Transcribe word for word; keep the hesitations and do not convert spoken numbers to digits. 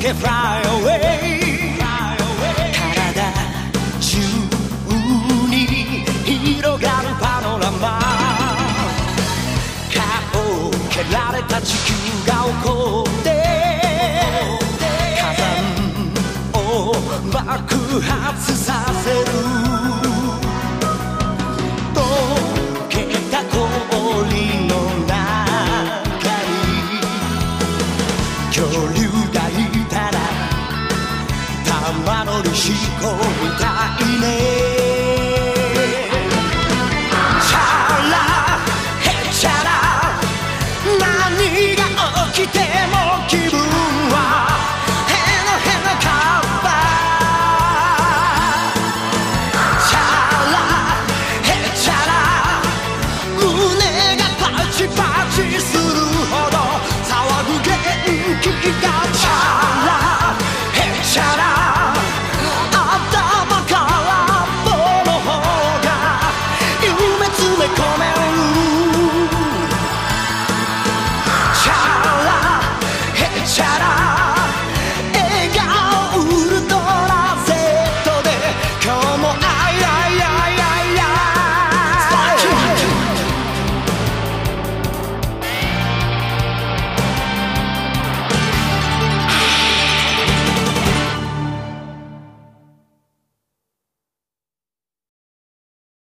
て Fly away 体中に広がるパノラマ顔を蹴られた地球が起こって火山を爆発させる溶けた氷の中に恐竜がいたら玉乗りしこみたいねチャラヘチャラ何が起きても気分はへのへのカッパチャラヘチャラ胸がパチパチするほど騒ぐ元気